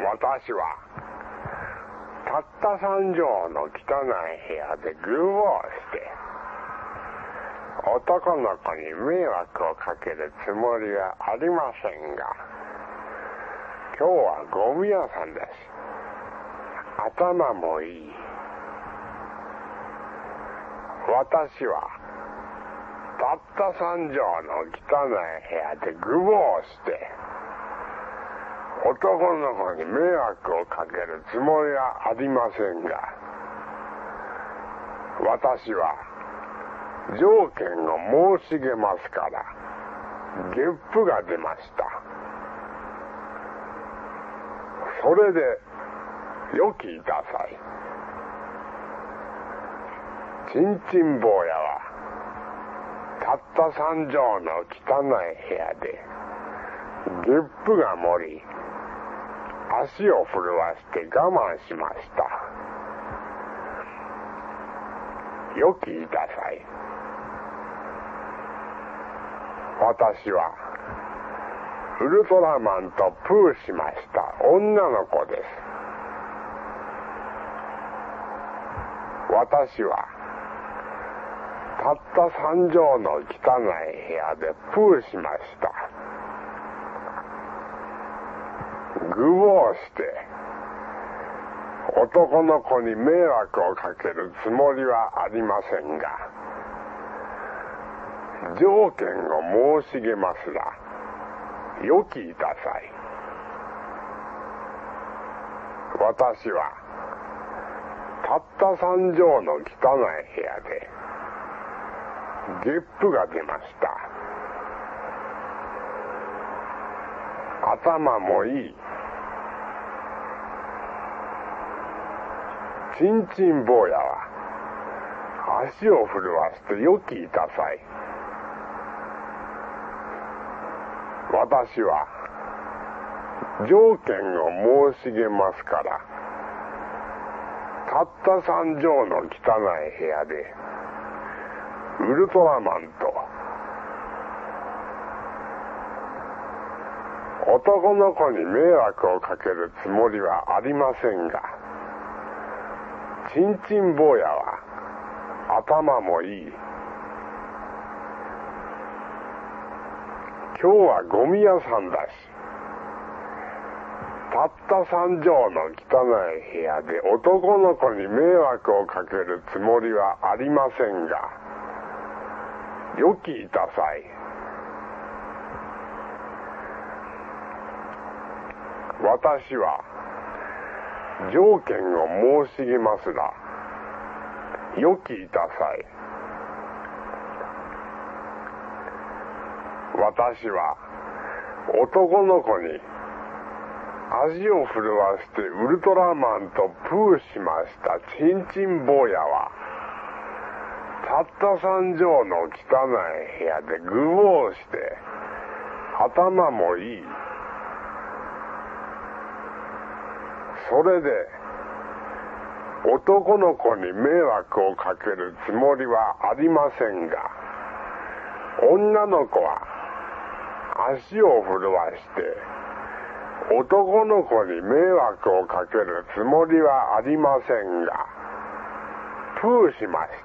私はたった3畳の汚い部屋でぐうをして男の子に迷惑をかけるつもりはありませんが、今日はゴミ屋さんです。頭もいい。私はたった3畳の汚い部屋でぐうをして男の子に迷惑をかけるつもりはありませんが、私は条件を申しげますから、ゲップが出ました。それでよきいたさい。ちんちん坊やはたった3畳の汚い部屋でゲップが漏り、足を震わして我慢しました。よきいたさい。私はウルトラマンとプーしました女の子です。私はたった3畳の汚い部屋でプーしました。ぐをして男の子に迷惑をかけるつもりはありませんが、条件を申しげますらよきいたさい。私はたった3畳の汚い部屋でゲップが出ました。頭もいい。ちんちん坊やは足を震わしてよきいたさい。私は条件を申しげますから、たった3畳の汚い部屋でウルトラマンと男の子に迷惑をかけるつもりはありませんが、ちんちん坊やは頭もいい。今日はゴミ屋さんだし、たった3畳の汚い部屋で男の子に迷惑をかけるつもりはありませんが、よきいたさい。私は条件を申しげますらよきいたさい。私は男の子に足を震わしてウルトラマンとプーしましたちんちん坊やはたった3畳の汚い部屋でぐをして頭もいい。それで男の子に迷惑をかけるつもりはありませんが、女の子は足を震わして男の子に迷惑をかけるつもりはありませんが、プーしました。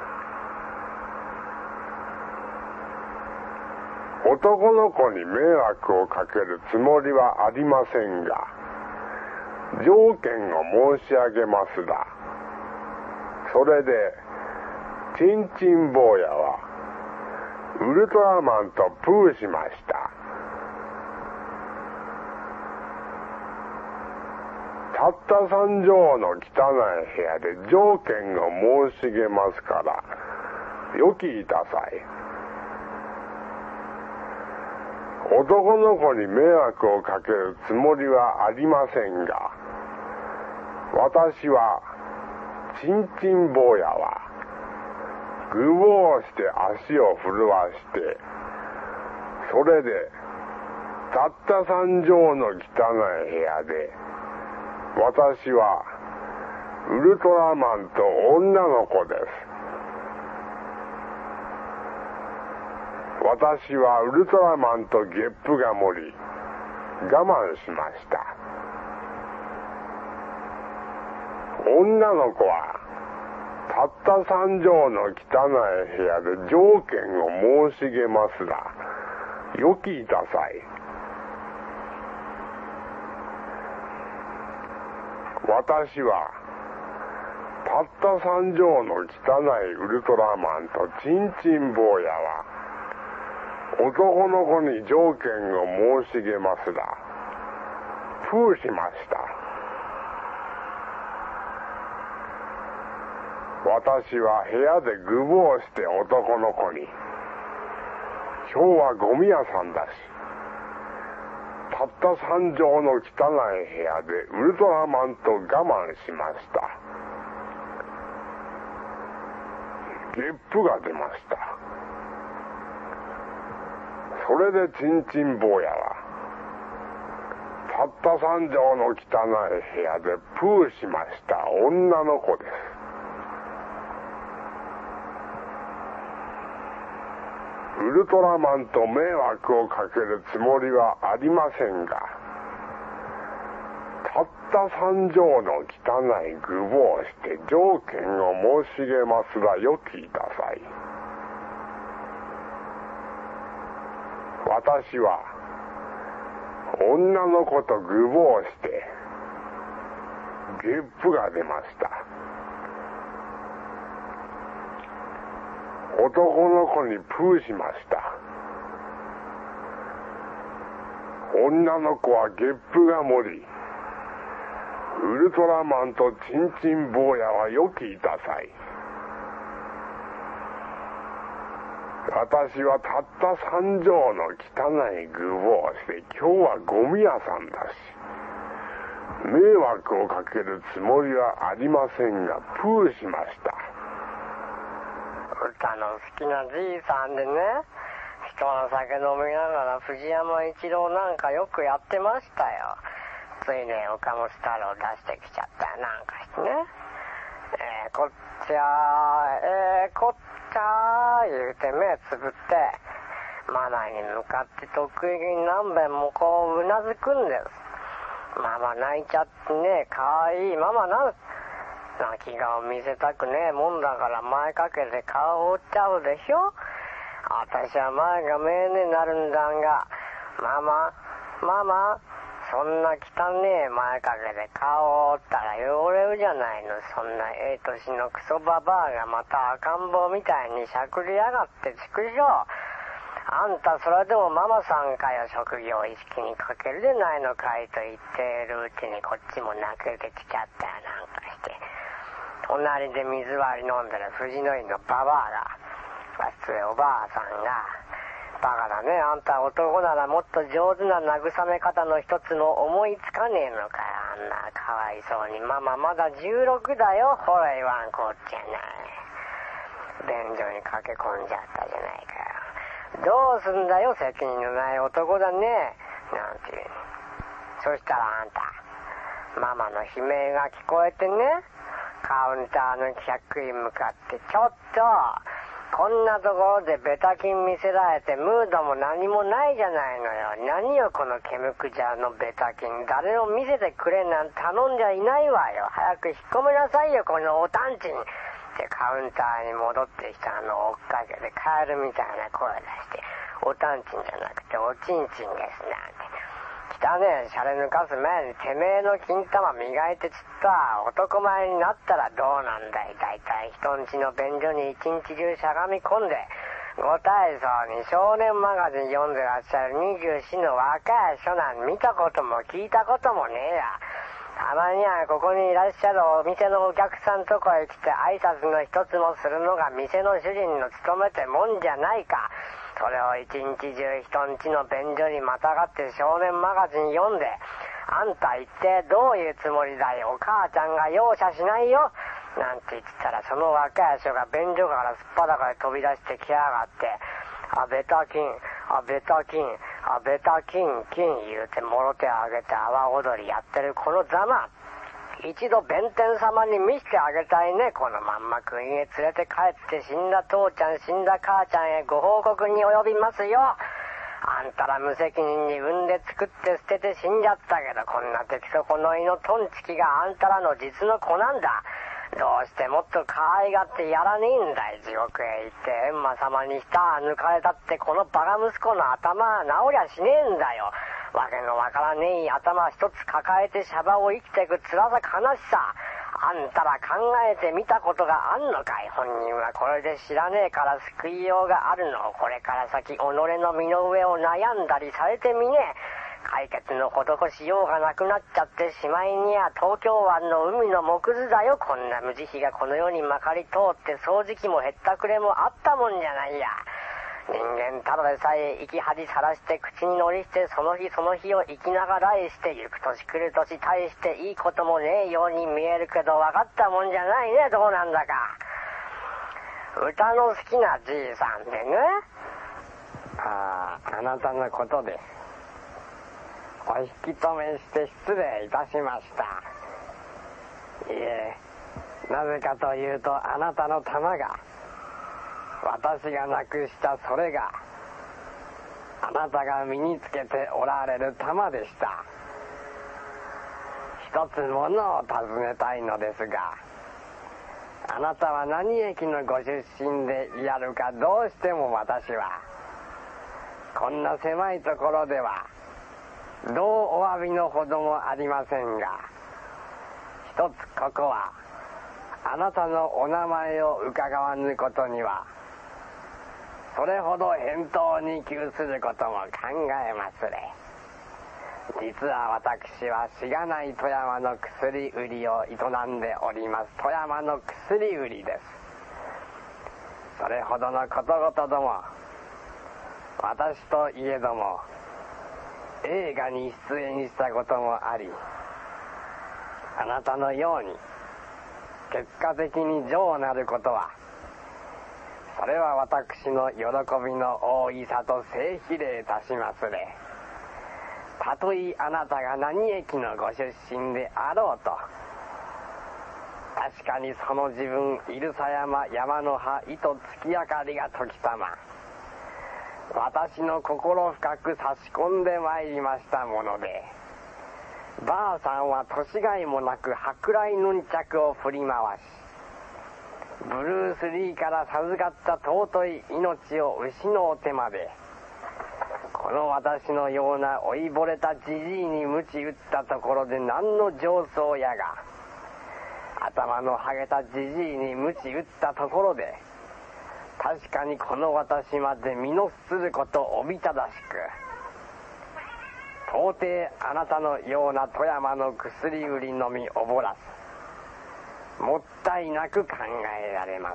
男の子に迷惑をかけるつもりはありませんが、条件を申し上げますら、それでちんちん坊やはウルトラマンとプーしました。たった3畳の汚い部屋で条件を申しげますからよきいたさい。男の子に迷惑をかけるつもりはありませんが、私はちんちん坊やはぐをして足を震わしてそれでたった3畳の汚い部屋で私はウルトラマンと女の子です。私はウルトラマンとゲップが盛り我慢しました。 女の子はたった3畳の汚い部屋で条件を申しげますら、よきいたさい。私はたった3畳の汚いウルトラマンとチンチン坊やは男の子に条件を申しげますら、プーしました。私は部屋で愚謀して男の子に、今日はゴミ屋さんだし、たった3畳の汚い部屋でウルトラマンと我慢しました。ゲップが出ました。それでチンチン坊やはたった3畳の汚い部屋でプーしました女の子です。ウルトラマンと迷惑をかけるつもりはありませんが、たった3畳の汚い愚謀して条件を申しげますらよきいたさい。私は女の子と愚謀してゲップが出ました。男の子にプーしました。女の子はゲップが漏り、ウルトラマンとチンチン坊やはよきいたさい。私はたった3畳の汚い愚謀して今日はゴミ屋さんだし、迷惑をかけるつもりはありませんがプーしました。 歌の好きなじいさんでね、人の酒飲みながら藤山一郎なんかよくやってましたよ。ついね岡本太郎出してきちゃったよなんかしてね、こっちゃこっちゃ言うて目つぶってママに向かって得意に何べんもこううなずくんです。ママ泣いちゃってね、かわいいママ泣き顔見せたくねえもんだから前かけて顔を覆っちゃうでしょ。私は前が見えねえなるんだが、ママそんな汚ねえ前かけで顔を覆ったら汚れるじゃないの。そんな年のクソババアがまた赤ん坊みたいにしゃくりやがってちくしょう。あんたそれでもママさんかよ、職業意識にかけるでないのかいと言っているうちにこっちも泣けてきちゃったよなんかして、隣で水割り飲んでる藤の井のババアが、失礼おばあさんが、バカだね、あんた男ならもっと上手な慰め方の一つも思いつかねえのかよ。あんなかわいそうに、ママまだ16だよ、ほら言わんこっちゃない。便所に駆け込んじゃったじゃないかよ。どうすんだよ、責任のない男だねなんていう。そしたらあんた、ママの悲鳴が聞こえてね、カウンターの客に向かって、ちょっとこんなところでベタ金見せられてムードも何もないじゃないのよ。何よこのケムクジャーのベタ金、誰も見せてくれなんて頼んじゃいないわよ。早く引っ込めなさいよこのおたんちんってカウンターに戻ってきたのを追っかけてカエルみたいな声出して、おたんちんじゃなくておちんちんですなんて。汚ねえシャレ抜かす前にてめえの金玉磨いてちった男前になったらどうなんだい。だいたい人んちの便所に一日中しゃがみ込んでご体操に少年マガジン読んでらっしゃる24の若い人なん見たことも聞いたこともねえや。たまにはここにいらっしゃるお店のお客さんとこへ来て挨拶の一つもするのが店の主人の務めてもんじゃないか。それを一日中人んちの便所にまたがって少年マガジン読んで、あんた一体どういうつもりだよ、お母ちゃんが容赦しないよなんて言ってたら、その若い人が便所からすっぱだかで飛び出してきやがって、あベタ金あベタ金あベタ金金言うてもろ手を挙げて阿波踊りやってるこのざま、一度弁天様に見せてあげたいね。このまんま国へ連れて帰って死んだ父ちゃん死んだ母ちゃんへご報告に及びますよ。 あんたら無責任に産んで作って捨てて死んじゃったけど、こんな出来損ないのトンチキがあんたらの実の子なんだ。どうしてもっと可愛がってやらねえんだい。地獄へ行って閻魔様に舌抜かれたってこのバカ息子の頭は治りゃしねえんだよ。わけのわからねえ頭一つ抱えてシャバを生きていく辛さ悲しさ、あんたら考えてみたことがあんのかい。本人はこれで知らねえから救いようがあるの。これから先己の身の上を悩んだりされてみねえ。解決の施しようがなくなっちゃってしまいには東京湾の海の木図だよ。こんな無慈悲がこの世にまかり通って掃除機もへったくれもあったもんじゃないや。人間ただでさえ生き恥さらして口に乗りしてその日その日を生きながらえして行く年来る年大していいこともねえように見えるけど分かったもんじゃないね。どうなんだか。歌の好きなじいさんでね。あなたのことです。お引き止めして失礼いたしました。いえ、なぜかというとあなたの玉が、私がなくしたそれがあなたが身につけておられる玉でした。一つものを尋ねたいのですが、あなたは何駅のご出身でいらるか。どうしても私はこんな狭いところではどうお詫びのほどもありませんが、一つここはあなたのお名前を伺わぬことにはそれほど返答に窮することも考えますれ。実は私はしがない富山の薬売りを営んでおります富山の薬売りです。それほどのことごとども私といえども映画に出演したこともあり、あなたのように結果的に上なることは、それは私の喜びの大いさと正比例いたしますれ。たとえあなたが何駅のご出身であろうと、確かにその自分いるさ山山の葉糸月明かりが時たま私の心深く差し込んでまいりましたもので、ばあさんは年がいもなく舶来ヌンチャクを振り回し、ブルース・リーから授かった尊い命を失うてまで、この私のような老いぼれたじじいに鞭打ったところで何の上層やが、頭のはげたじじいに鞭打ったところで確かにこの私まで身のすることおびただしく、到底あなたのような富山の薬売りのみおぼらす、もったいなく考えられます。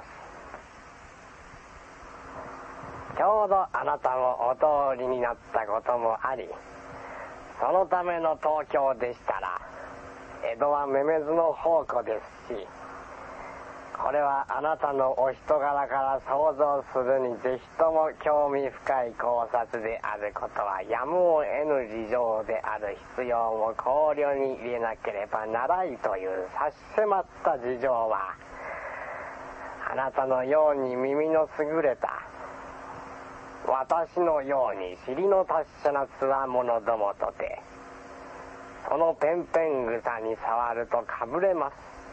ちょうどあなたもお通りになったこともあり、そのための東京でしたら江戸はめめずの宝庫ですし、これはあなたのお人柄から想像するにぜひとも興味深い考察であることはやむを得ぬ事情である必要も考慮に入れなければならいという差し迫った事情は、あなたのように耳の優れた私のように尻の達者なつわものどもとて、そのペンペン草に触るとかぶれます。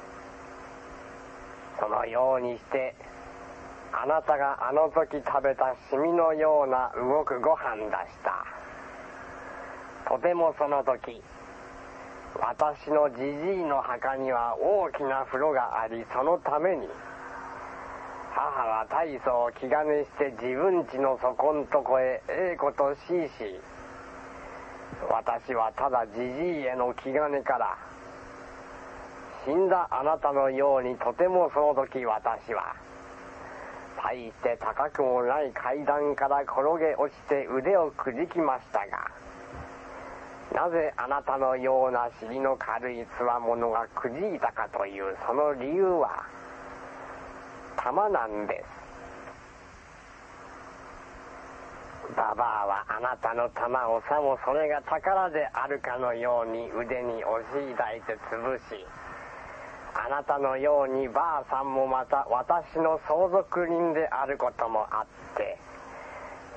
そのようにしてあなたがあの時食べたシミのような動くご飯出した。とてもその時私のじじいの墓には大きな風呂があり、そのために母は大層気兼ねして自分家の底んとこへええことしいし、私はただじじいへの気兼ねから死んだあなたのように、とてもその時私は大して高くもない階段から転げ落ちて腕をくじきましたが、なぜあなたのような尻の軽いつわものがくじいたかというその理由は玉なんです。ババアはあなたの玉をさもそれが宝であるかのように腕に押し抱いて潰し、あなたのようにばあさんもまた私の相続人であることもあって、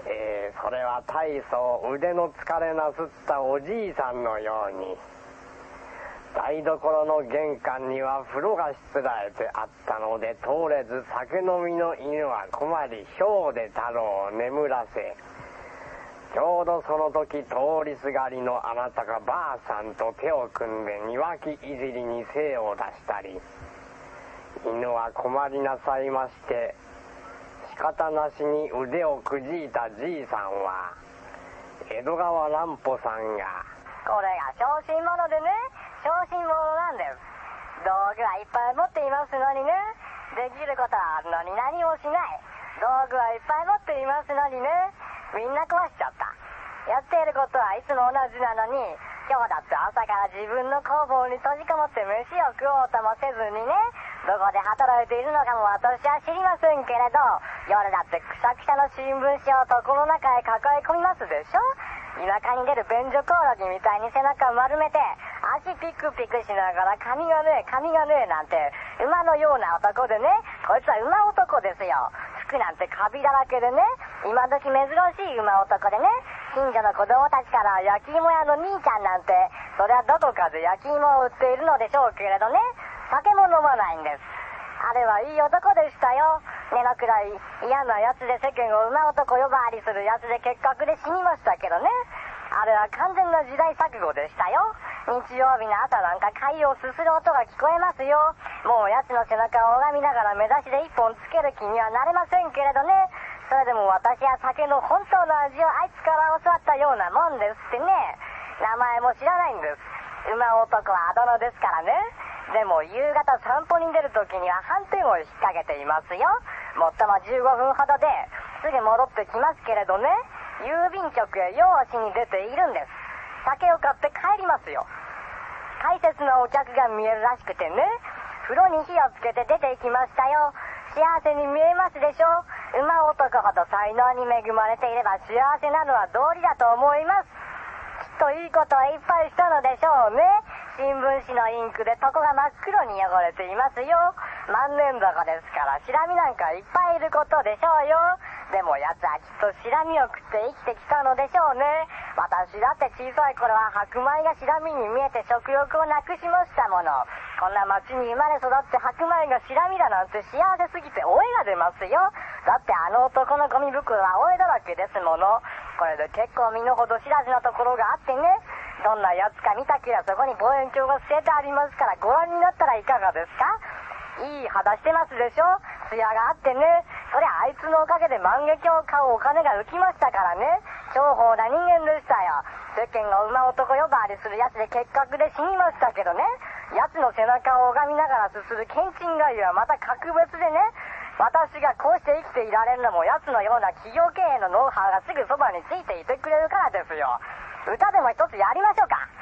それは大層腕の疲れなすったおじいさんのように、台所の玄関には風呂がしつらえてあったので通れず、酒飲みの犬は困り、ひょうで太郎を眠らせ、ちょうどその時通りすがりのあなたがばあさんと手を組んで庭木いじりに精を出したり、犬は困りなさいまして、仕方なしに腕をくじいたじいさんは、江戸川乱歩さんが、これが小心者でね、小心者なんです。道具はいっぱい持っていますのにね、できることはあるのに何もしない。道具はいっぱい持っていますのにね、みんな壊しちゃった。やっていることはいつも同じなのに、今日だって朝から自分の工房に閉じこもって飯を食おうともせずにね、どこで働いているのかも私は知りませんけれど、夜だってくしゃくしゃの新聞紙を床の中へ抱え込みますでしょ。田舎に出る便所コオロギみたいに背中を丸めて、足ピクピクしながら髪がねえなんて馬のような男でね、こいつは馬男ですよ。服なんてカビだらけでね、今時珍しい馬男でね、近所の子供たちから焼き芋屋の兄ちゃんなんて、それはどこかで焼き芋を売っているのでしょうけれどね、酒も飲まないんです。あれはいい男でしたよ。根のくらい嫌なやつで世間を馬男呼ばわりするやつで結核で死にましたけどね。あれは完全な時代錯誤でしたよ。日曜日の朝なんか貝をすする音が聞こえますよ。もう奴の背中を拝みながら目指しで一本つける気にはなれませんけれどね。それでも私は酒の本当の味をあいつから教わったようなもんですってね。名前も知らないんです。馬男はあだ名ですからね。でも夕方散歩に出るときには斑点を引っ掛けていますよ。もっとも15分ほどですぐ戻ってきますけれどね、郵便局へ用紙に出ているんです。酒を買って帰りますよ。大切なお客が見えるらしくてね、風呂に火をつけて出て行きましたよ。幸せに見えますでしょ。馬男ほど才能に恵まれていれば幸せなのは道理だと思います。きっといいことをいっぱいしたのでしょうね。新聞紙のインクで床が真っ黒に汚れていますよ。万年床ですからシラミなんかいっぱいいることでしょうよ。でも奴はきっとシラミを食って生きてきたのでしょうね。私だって小さい頃は白米がシラミに見えて食欲をなくしましたもの。こんな町に生まれ育って白米がシラミだなんて幸せすぎておえが出ますよ。だってあの男のゴミ袋はおえだらけですもの。これで結構身の程知らずなところがあってね、どんなやつか見たきりはそこに望遠鏡が据えてありますからご覧になったらいかがですか。いい肌してますでしょ。艶があってね、そりゃあいつのおかげで万華鏡を買うお金が浮きましたからね。重宝な人間でしたよ。世間が馬男呼ばわりするやつで結核で死にましたけどね、やつの背中を拝みながらすするけんちんがゆはまた格別でね、私がこうして生きていられるのもやつのような企業経営のノウハウがすぐそばについていてくれるからですよ。歌でも一つやりましょうか。